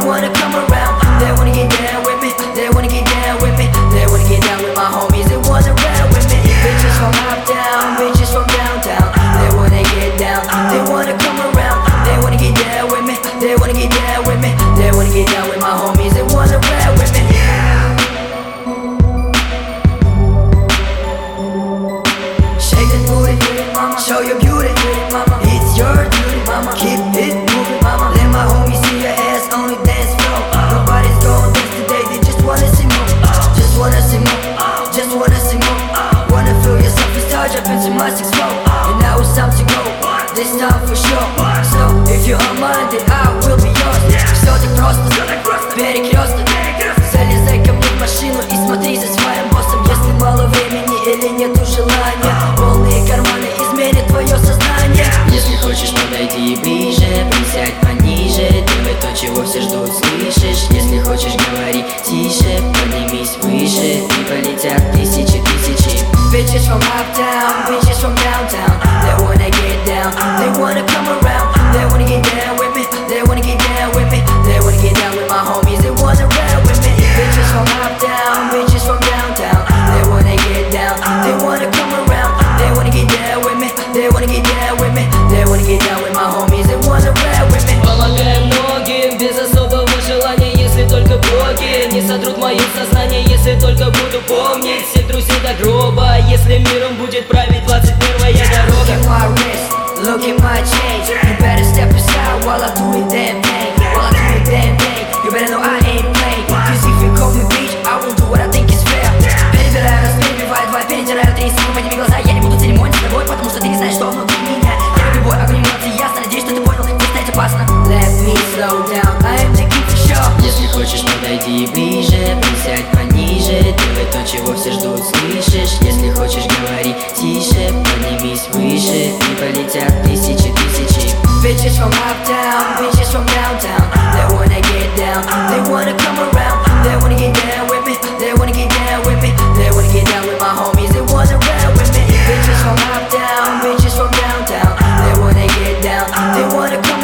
wanna come around. They wanna get down with me, they wanna get down with me, they wanna get down with my homies, they wanna ride with me. Bitches from uptown, bitches from downtown, they wanna get down, they wanna come around. They wanna get down with me, they wanna get down with me, they wanna get down with my homies, they wanna ride with me. Shake that booty, mama, show your beauty, mama. It's your duty, mama. Keep it moving, mama. Let my homies see your ass on the dance floor. Nobody's gonna dance today, they just wanna see more. Just wanna see more, just wanna see more. Wanna feel yourself as charge up into my 6-4. And now it's time to go, this time for sure. So if you're on mine, then I will be yours. Все так просто, перекресток. Залезай ко мне в машину и смотри за своим боссом. Если мало времени или нету желания, полные карманы изменят твое сознание. Если хочешь, подойди ближе, присядь пониже, делай то, чего все ждут, слышишь? Если хочешь, говори тише, поднимись выше, и полетят тысячи. Bitches from uptown, bitches from downtown, they wanna get down, they wanna come around. They wanna get down with me, they wanna get down with me, they wanna get down with my homies, they wanna ride with me. Bitches from uptown, bitches from downtown, they wanna get down, they wanna come around. They wanna get down with me, they wanna get down with me, they wanna get down with my homies, they wanna ride with me. Помогаем многим без особого желания, если только боги не сотрут мое сознание, если только буду помнить всех друзей до гроба, если миром будет править 21-я дорога. Look at my wrist, look at my chain. You better step aside while I do it damn thing. While I do it damn thing, you better know I ain't playing. Cause if you call me bitch, I will do what I think is fair. Перебираю, разбиваю, два, перетираю 3 секунды моими глаза. Я не буду церемонить с тобой, потому что ты не знаешь, что внутри меня. Я люблю бой, огонь эмоций, ясно. Надеюсь, что ты понял, здесь стоять опасно. Let me slow down, I am the king for sure. Если хочешь, подойди ближе, присядь пониже, делай то, чего все ждут, слышишь? Если хочешь, говори тише, поднимись выше, и полетят тысячи. Bitches from uptown, bitches from downtown, they wanna get down, they wanna come around. They wanna get down with me, they wanna get down with me, they wanna get down with my homies, they wanna ride with me. Bitches from uptown, bitches from downtown, they wanna get down, they wanna come